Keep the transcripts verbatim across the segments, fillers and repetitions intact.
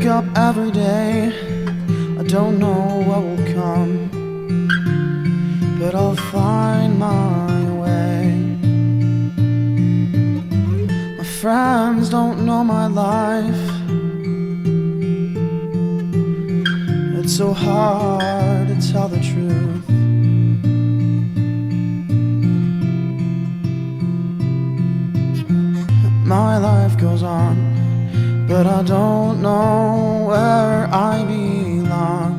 up every day, I don't know what will come, but I'll find my way. My friends don't know my life. It's so hard to tell the truth. My life goes on, but I don't know where I belong.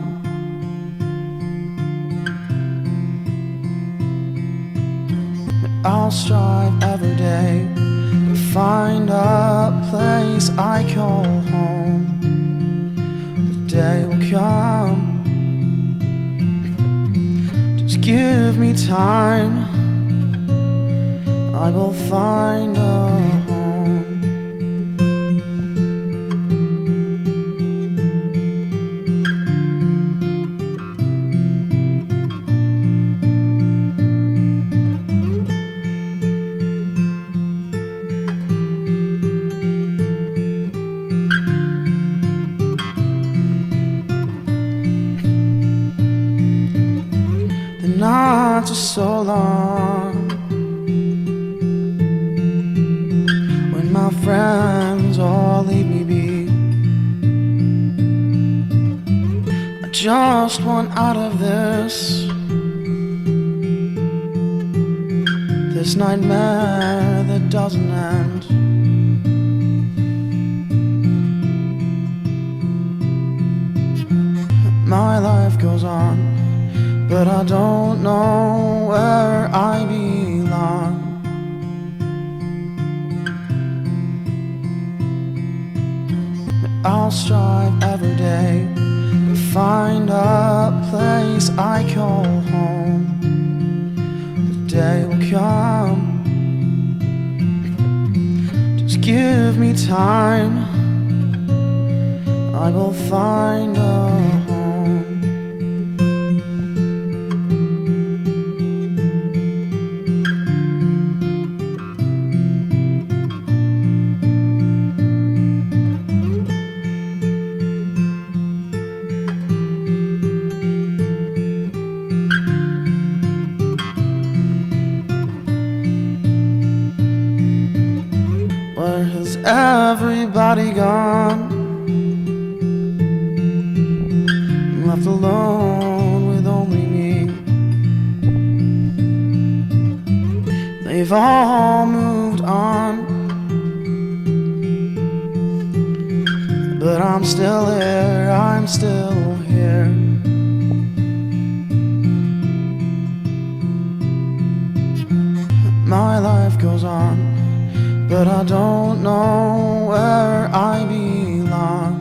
But I'll strive every day to find a place I call home. The day will come. Just give me time, I will find a home. Not for so long, when my friends all leave me be. I just want out of this, this nightmare that doesn't end. My life goes on, but I don't know where I belong. But I'll strive every day to find a place I call home. The day will come. Just give me time, I will find a home. Where has everybody gone? I'm left alone with only me. They've all moved on, but I'm still here, I'm still here. My life goes on, but I don't know where I belong.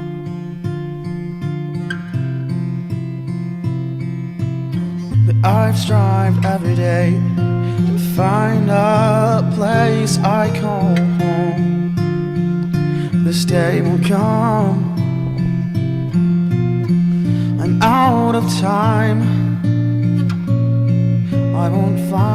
But I've strived every day to find a place I call home. This day will come. I'm out of time, I won't find